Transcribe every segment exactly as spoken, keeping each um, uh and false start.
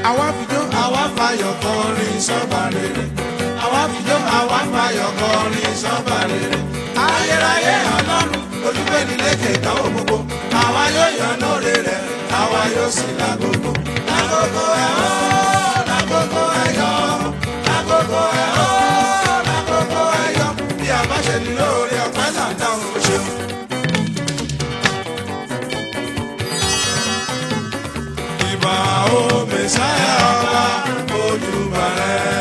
àwa fìjó àwa fayọ̀ kọrin sọ́ba rere. àwa fìjó àwa fayọ̀ kọrin sọ́ba rere. ayérayé ọlọ́run olùgbéni lékè ìdánwò gbogbo. àwa yóò yàn lóore rẹ̀ àwa yóò sì lágogo. lágogo ẹ̀ ọ́ lágogo ẹ̀ yọ̀ lágogo ẹ̀ ọ́ lágogo ẹ̀ yọ̀ bí a bá ṣe ní lóore ọ̀pẹ́ là ń dáhùn ó ṣeun. ìbà ó mẹ́sàáyà ọba ojúbà rẹ̀.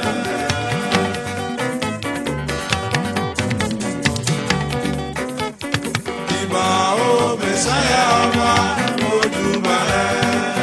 ìbà ó mẹ́sàáyà ọba ojúbà rẹ̀.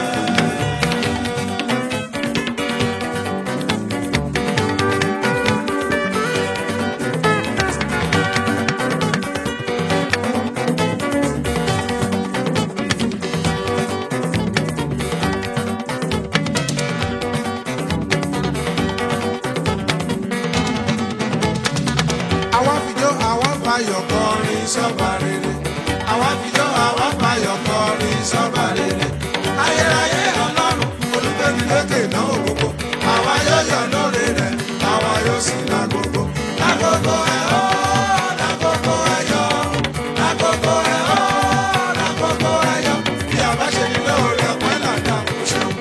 àwa fìjó àwa fayọ̀ kọrin sọ́ba rere. àwa fìjó àwa fayọ̀ kọrin sọ́ba rere. ayérayé ọlọ́run olùgbéni lékè ìdánwò gbogbo. àwa yóò yọ̀ lóore rẹ̀ àwa yóò sì lágogo. lágogo ẹ̀ ọ́ lágogo ẹ̀ yọ̀ lágogo ẹ̀ ọ́ lágogo ẹ̀ yọ̀ bí a bá ṣe ní lóore ọ̀pẹ́ là ń dáhùn ó ṣeun.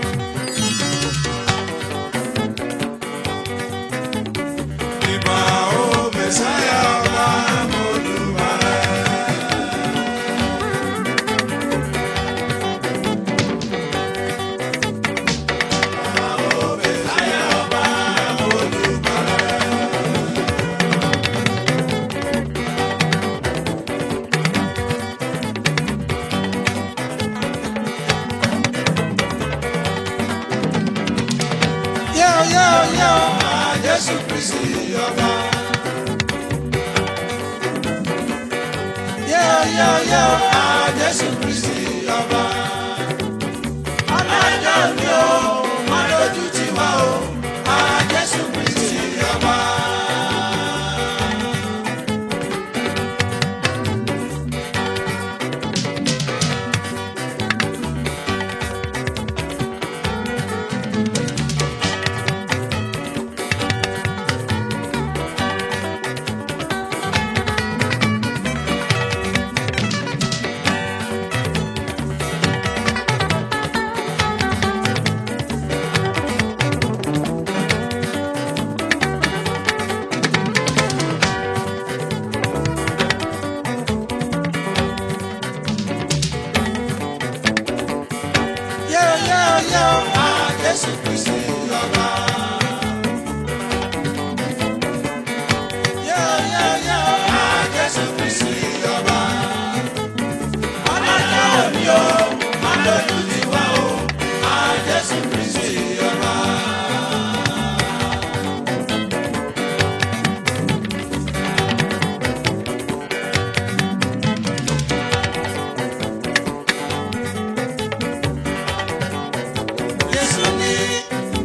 ìbà ó mẹ́sàáyà ọba ojúbà rẹ̀. ìbà ó mẹ́sàáyà ọba ojúbà rẹ̀. Yóò yóò yóò máa Jésù Kristi ọba. Yóò yóò yóò máa Jésù Kristi ọba. Ọlọ́jọ́ mi ò má lójú tiwa o, máa Jésù Kristi ọba. Yóò yóò yóò máa Jésù Kristi ọba. Yóò yóò yóò máa Jésù Kristi ọba. Ọlọ́jọ́ mi ò má lójú tiwa o, máa Jésù Kristi ọba. Jésù ní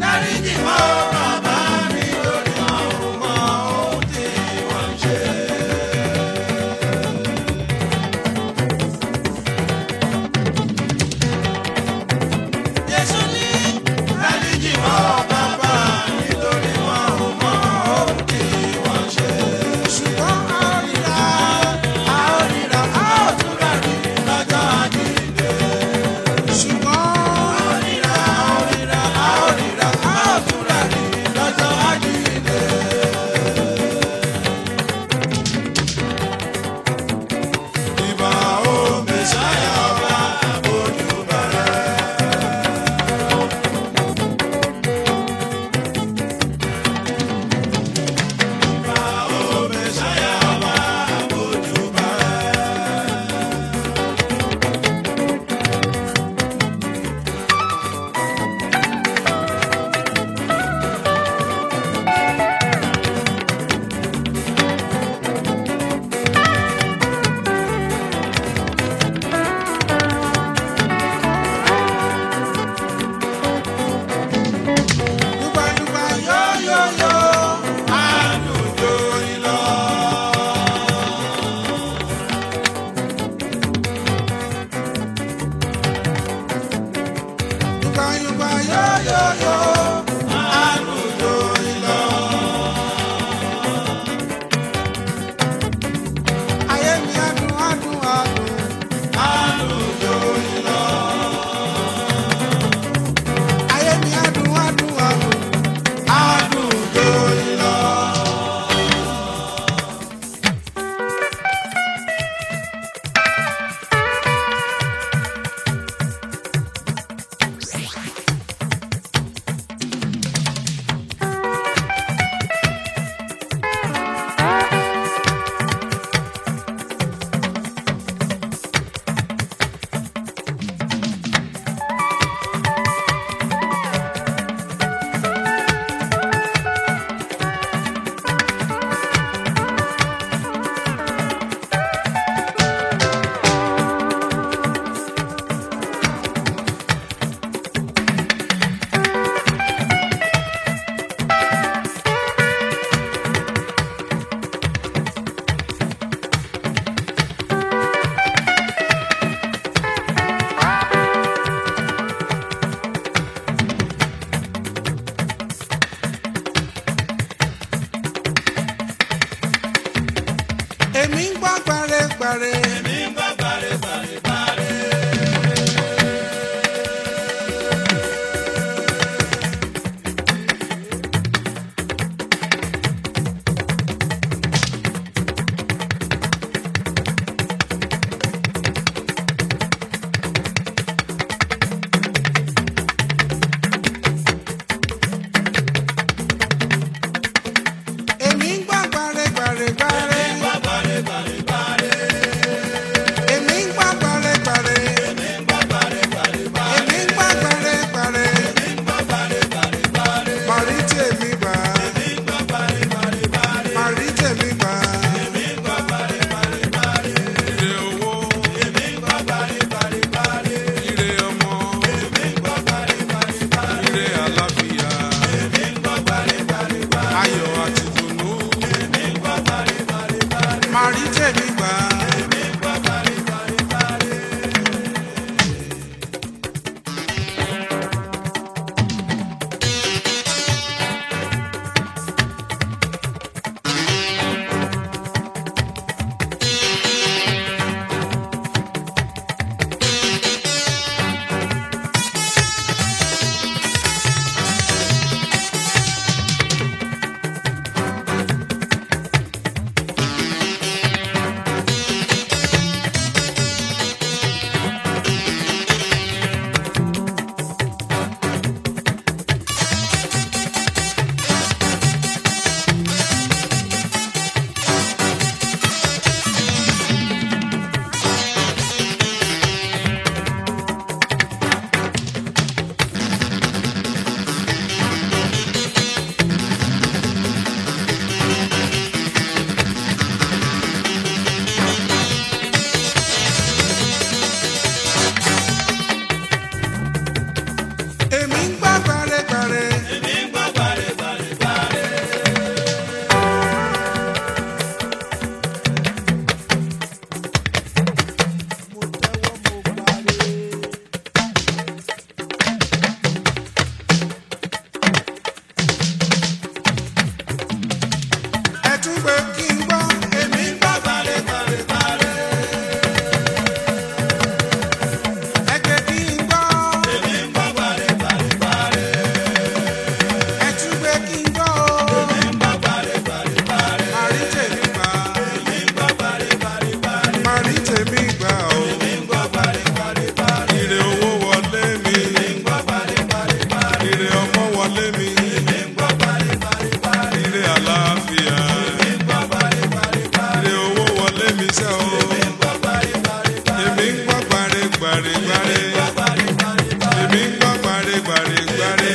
gbàrè gbàrè. Èmi ń gbọ́ gbàrè gbàrè gbàrè.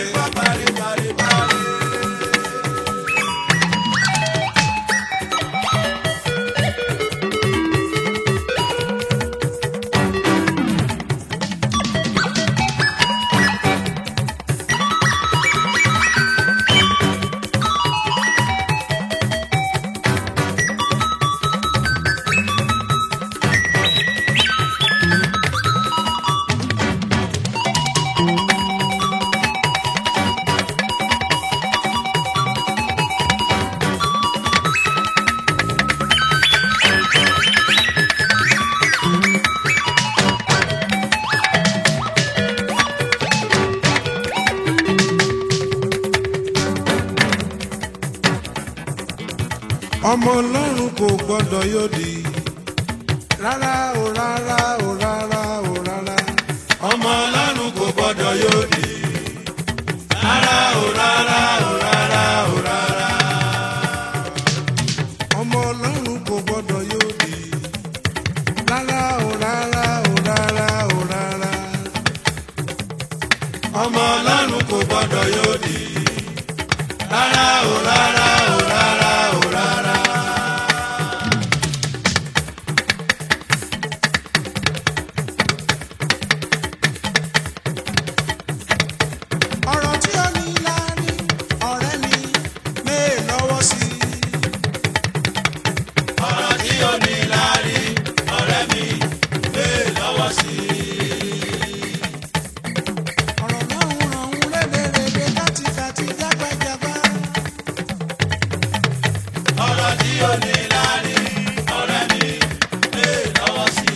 Ọmọ Ọlọ́run kò gbọ́dọ̀ yódì rárá o rárá o rárá o rárá. Ọmọ Ọlọ́run kò gbọ́dọ̀ yódì rárá o rárá o rárá o rárá. Ọmọ Ọlọ́run kò gbọ́dọ̀ yódì rárá o rárá o rárá o rárá. Ọmọ Ọlọ́run kò gbọ́dọ̀ yódì rárá o rárá o rárá o rárá. Ọ̀rọ̀ tí ó ní láàrin ọ̀rẹ́ mi mẹ́ẹ̀ lọ́wọ́ sí. Ọ̀rọ̀ tí ó ní láàrin ọ̀rẹ́ mi mẹ́ẹ̀ lọ́wọ́ sí. Ọ̀rọ̀ náà ń ràn ń rédèrèdè kátikàti jágbájágbá. Ọ̀rọ̀ tí ó ní láàrin ọ̀rẹ́ mi mẹ́ẹ̀ lọ́wọ́ sí.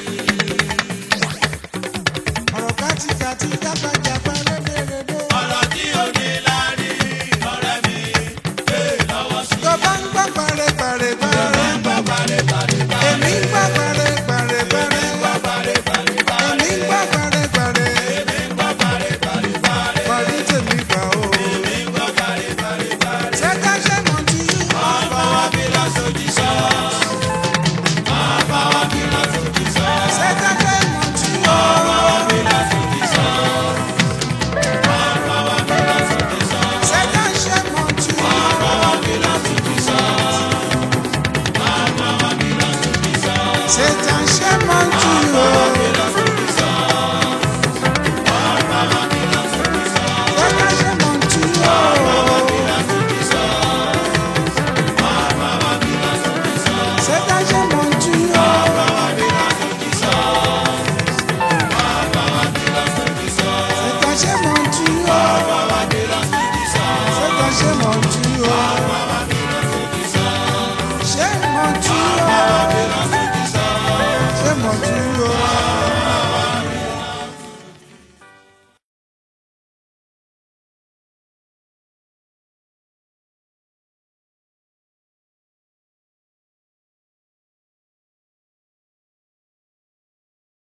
Ọ̀rọ̀ kátikàti jágbájágbá rédèrèdè. Ọ̀rọ̀ tí ó ní láàrin ọ̀rẹ́ mi mẹ́ẹ̀ lọ́wọ́ sí. Tó bá ń gbọ́ pàrẹ̀ pàrẹ̀ pàrẹ̀. Tó bá ń gbọ́ pàrẹ̀ pàrẹ̀ pàrẹ̀. Èmi ń gbọ́ pàrẹ̀ pàrẹ̀ pàrẹ̀. Èmi ń gbọ́ pàrẹ̀ pàrẹ̀ pàrẹ̀. Èmi ń gbọ́ pàrẹ̀ pàrẹ̀. Èmi ń gbọ́ pàrẹ̀ pàrẹ̀ pàrẹ̀. Parí tèmi gbà ó. Èmi ń gbọ́ pàrẹ̀ pàrẹ̀ pàrẹ̀. Ṣé ká ṣe mọ̀ tí yí? Ọba wa bí lọ sójú sọ. Ọba wa bí lọ sójú sọ. Ṣé ká ṣe mọ̀ tí yí? Ọba wa bí lọ sójú sọ. Ọba wa bí lọ sójú sọ. Ṣé ká ṣe mọ̀ tí yí? Ọba wa bí lọ sójú sọ. Ọba wa bí lọ sójú sọ. Ṣé ká ṣe mọ̀ tí yí? Ọba wa bí lọ sójú sọ. Ọba wa bí lọ sójú sọ. Ṣé ká ṣe mọ̀ tí yí? Ọba wa bí lọ sójú sọ. Ọba wa bí lọ sójú sọ. Ṣé ká ṣe mọ̀ tí yí? Ọba wa bí lọ sójú sọ. Ọba wa bí lọ sójú sọ. Ṣé ká ṣe mọ̀ tí yí? Ọba wa bí lọ sójú sọ. Ṣé ká ṣe mọ̀ tí yí? Ọba wa bí lọ sójú sọ. Ṣé mọ̀ tí yí? Ọba wa bí lọ sójú sọ. Ṣé mọ̀ tí yí?